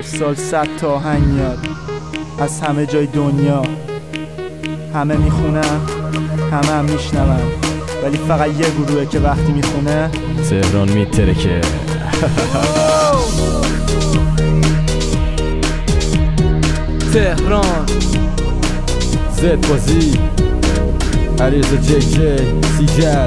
هر سال 100 تا آهنگ میاد از همه جای دنیا، همه میخونن همه هم میشنون، ولی فقط یه گروهه که وقتی میخونه تهران میترکه. تهران زد بازی علیرضا جی جی سیجل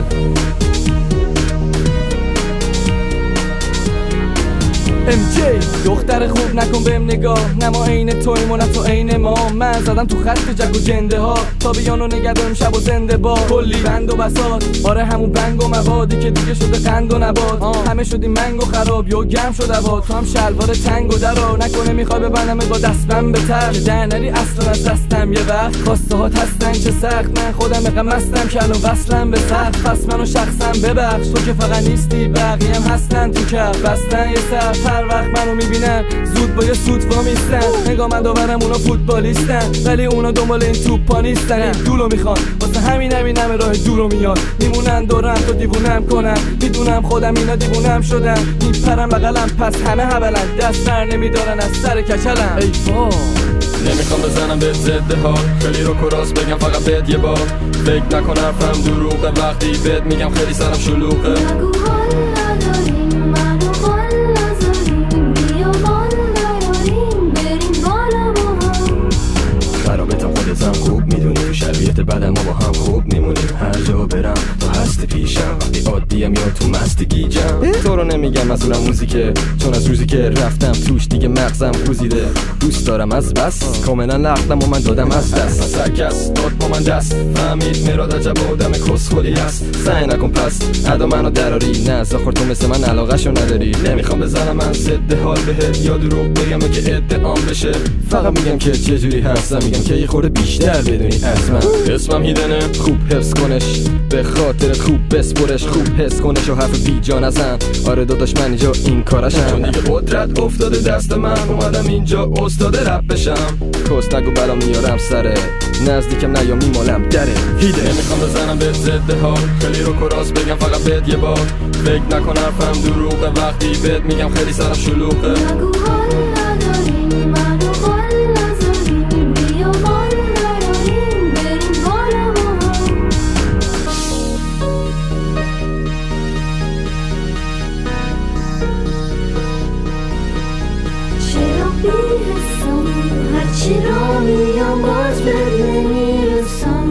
MJ دختر خوب نکن بهم نگاه، نما عین تویم و نه تو عین ما. من زدم تو خط جگ و جنده ها تا بیانو نگردم شب و زنده با کلی بند و بساط. آره همون بنگ و موادی که دیگه شده قند و نبات. همه شدیم منگ و خراب یا گرم شد هوا، تو هم شلوار تنگ و درا. نکنه میخوای ببندم با دستم به تر در نری اصلا از دستم. یه وقت خواسته هات هستن چه سخت، من خودم اقا مستم که الان وصلم به سخت. پس منو شخصا ببخش تو که فقط نیستی، بقیه هم هستن تو کف بستن یه سر. هر وقت منو میبینن زود با یه سوت وامیستن. نگاه من داورم اونا فوتبالیستن ولی اونا دنبال این توپا نیستن. این دولو میخوان واسه همین راه دورو میاد. میمونن دورم تو دیوونم کنن، میدونم خودم اینا دیوونم شدن. میپرم بغلم پس همه هبلن، دست بر نمیدارن از سر کچلم. ای وای نمیخوام بزنم به ضد ها، خیلی رو کراس بگم فقط بهت یه بار. فکر نکن حرفم دروغه وقتی بهت میگم خیلی سرم شلوغه. خوب میدونی تو شرایط بعد ما با هم خوب میمونیم. هر جا برم تو هستی پیشم، وقتی عادیم یا تو مستی گیجم. تو رو نمیگم مسئولم موزیکه، چون از روزی که رفتم توش دیگه مغزم گوزیده. دوست دارم از بس کاملا نقلم و من دادم از دست. از هر کس داد با من دست، فهمید مراد عجب آدم کسخلی هست. سعی نکن پس ادا منو دراری، نه زاخور تو مثل من علاقه‌شو نداری. نمیخوام بزنم من ضد حال بهت یا دروغ بگم که ادعام بشه. فقط میگم که چجوری هستم، میگم که یه خورده بیشتر بدونی از من. اسمم هیدنه خوب حفظ کنش، به خاطر خوب بسپرش. خوب حس کنش و حرف بی جا نزن. آره داداش من اینجا این کارشم، چون دیگه قدرت افتاده دست من. اومدم اینجا استاد رپ بشم. کس نگو بلا میارم سره، نزدیکم نیا میمالم دره. هیده نمیخوام بزنم به ضد ها، خیلی رو کراس بگم فقط بهت یه بار. فکر نکن حرفم دروغه وقتی بهت میگم خیلی سرم شلوغه. هرچی را میام باز بد نمیرسم.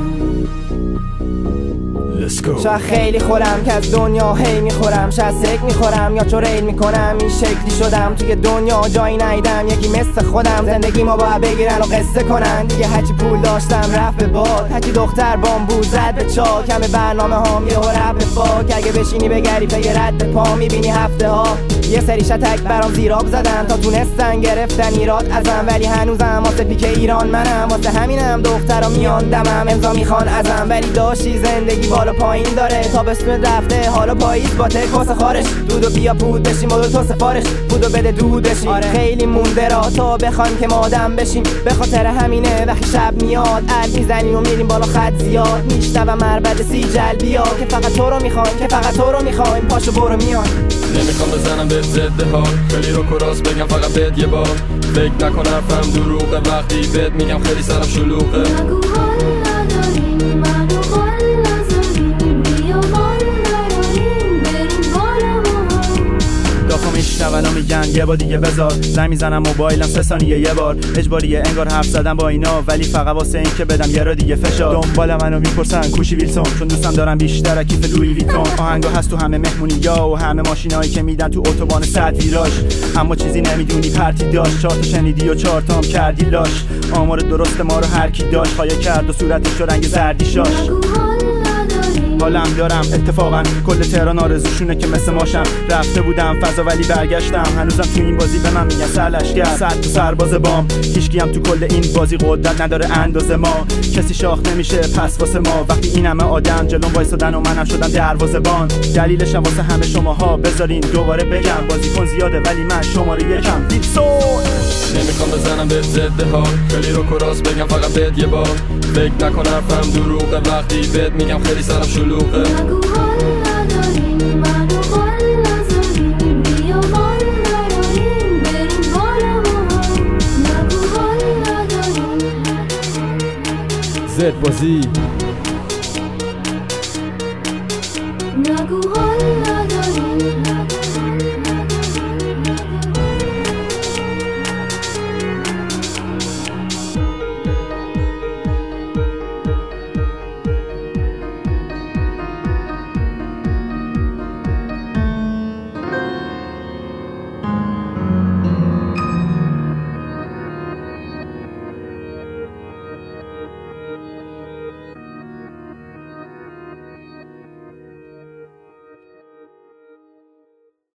شاید خیلی خورم که از دنیا هی میخورم، شاید سک میخورم یا چون ریل میکنم. این شکلی شدم توی دنیا جایی نیدم یکی مثل خودم. زندگی ما باید بگیرن و قصه کنن دیگه. هرچی پول داشتم رفت به باد، هرچی دختر بامبو زد به چاک. همه برنامه هام یه رپ به فاک. اگه بشینی بگری پی رد پا میبینی هفته ها یه سری شتک برام زیراب زدن تا تونستن گرفتن ایراد ازم. ولی هنوزم واسه پیک ایران منم، واسه همینم دخترا میان دمم امضا میخوان ازم. ولی داشتی زندگی بالا پایین داره، تابستون رفته حالا پاییز با تکاس خارش. دودو بیا پود بشیم و تو سفارش بودو بده دود بشیم. آره خیلی مونده را تا بخوایم که ما آدم بشیم. به خاطر همینه وقتی شب میاد عرض میزنیم و میریم بالا خط زیاد. میشنوم مربد سیجل بیا که فقط تو رو میخوایم، که فقط تو رو میخوایم. پاشو برو میان. نمیخوام بزنم به ضد ها، خیلی رو کراس بگم فقط بهت یه بار. فکر نکن حرفم دروغه وقتی بهت میگم خیلی سرم شلوغه. میشنون و میگن یه بار دیگه بذار. زنگ میزنم موبایلم 3 ثانیه یه بار. اجباریه انگار حرف زدم با اینا، ولی فقط واسه این که بدم یه را دیگه فشار. دنبال منو میپرسن کوشی ویلسون، چون دوستم دارم بیشتر کیف لویی ویتون. آهنگا هست تو همه مهمونی‌ها و همه ماشینایی که میدن تو اتوبان 100 ویراژ. اما چیزی نمیدونی پرتی داشت، 4 تا شنیدی و 4 تا هم کردی لاش. آمار درست ما رو هر کی داشت خایه کرد و صورتش رو رنگ زردی شاش. حالم دارم اتفاقا کل تهران آرزوشونه که مثل ماشم. رفته بودم فضا ولی برگشتم، هنوزم تو این بازی به من میگن سرلشگر. 100 تا سرباز بام، هیچکی هم تو کل این بازی قدرت نداره اندازه ما. کسی شاخ نمیشه پس واسه ما وقتی این همه آدم جلوم وایسادن و منم شدم دروازه‌بان. دلیلش هم واسه همه شماها بذارین دوباره بگم. بازیکن زیاده ولی من شماره یکم. ویلسون نمیخوام بزنم به ضد ها، خیلی رو کراس بگم فقط بهت یه بار. فکر نکن حرفم دروغه وقتی بهت میگم خیلی سرم شلوغه. زد بازی نگو